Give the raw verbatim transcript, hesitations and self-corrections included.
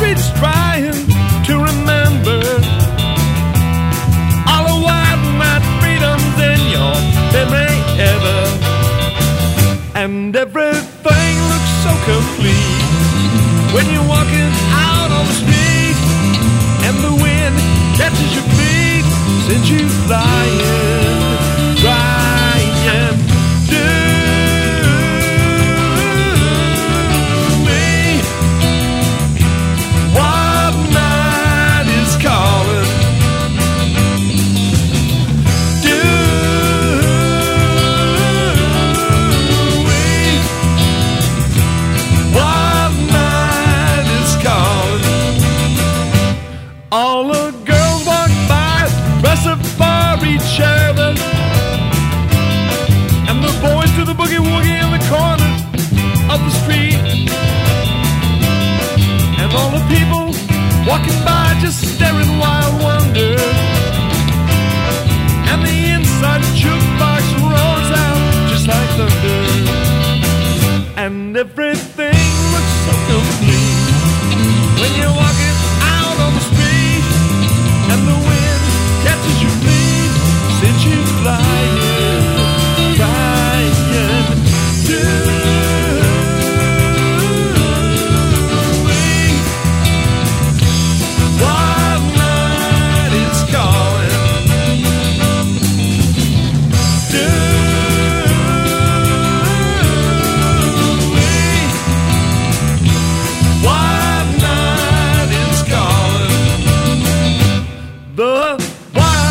streets trying to remember all the wild night freedoms in your memory ever. And everything looks so complete when you're walking out on the street and the wind catches your feet, sends you flying, trying to all the girls walk by, dressing for each other, and the boys do the boogie woogie in the corner of the street, and all the people walking by just staring wild wonder, and the inside jukebox roars out just like thunder, and everything looks so complete when you're walking out on the street. And the wind catches your feet, sends you flying, flying to wild night is calling. Do wild night is calling. The wild